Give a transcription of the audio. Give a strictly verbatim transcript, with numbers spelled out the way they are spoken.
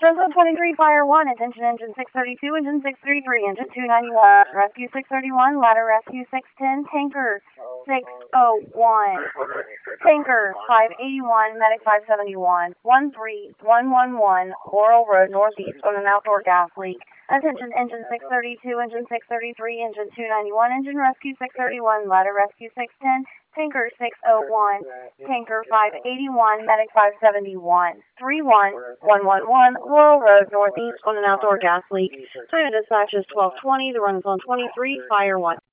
Central twenty-three, Fire one, attention engine six thirty-two, engine six thirty-three, engine two ninety-one, rescue six thirty-one, ladder rescue six ten, tanker six oh one, tanker five eighty-one, medic five seventy-one, one three one one one, Laurel Road Northeast on an outdoor gas leak. Attention engine six thirty-two, engine six thirty-three, engine two ninety-one, engine rescue six thirty-one, ladder rescue six ten, tanker six oh one, tanker five eighty-one, medic five seventy-one, three one one one one, Laurel Road Northeast on an outdoor gas leak. Time of dispatch is twelve twenty. The run is on twenty-three, Fire one.